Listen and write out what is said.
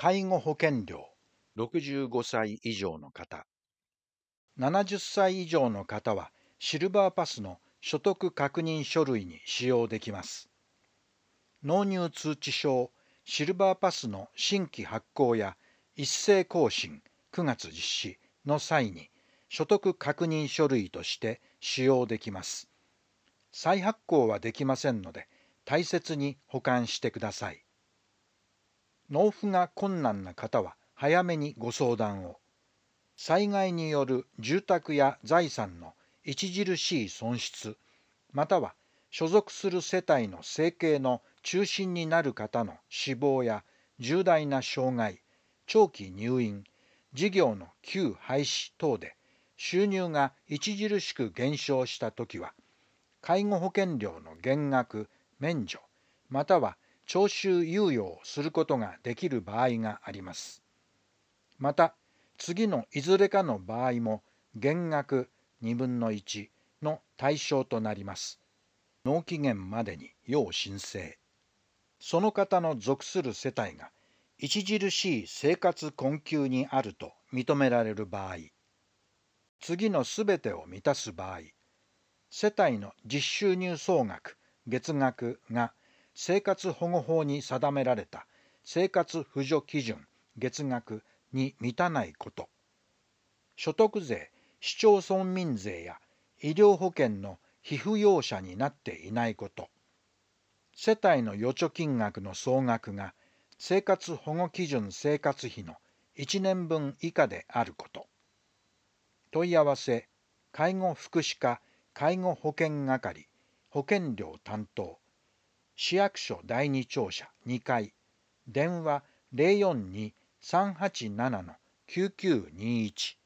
介護保険料、65歳以上の方。70歳以上の方はシルバーパスの所得確認書類に使用できます。納入通知書シルバーパスの新規発行や一斉更新9月実施の際に所得確認書類として使用できます。再発行はできませんので大切に保管してください。納付が困難な方は早めにご相談を。災害による住宅や財産の著しい損失、または所属する世帯の生計の中心になる方の死亡や重大な障害、長期入院、事業の休廃止等で収入が著しく減少したときは、介護保険料の減額、免除、または徴収猶予をすることができる場合があります。また、次のいずれかの場合も減額2分の1の対象となります。納期限までに要申請。その方の属する世帯が著しい生活困窮にあると認められる場合、次のすべてを満たす場合、世帯の実収入総額、月額が生活保護法に定められた生活扶助基準、月額に満たないこと、所得税、市町村民税や医療保険の被扶養者になっていないこと、世帯の預貯金額の総額が生活保護基準生活費の1年分以下であること。問い合わせ、介護福祉課介護保険係保険料担当、市役所第二庁舎2階、電話 042-387-9921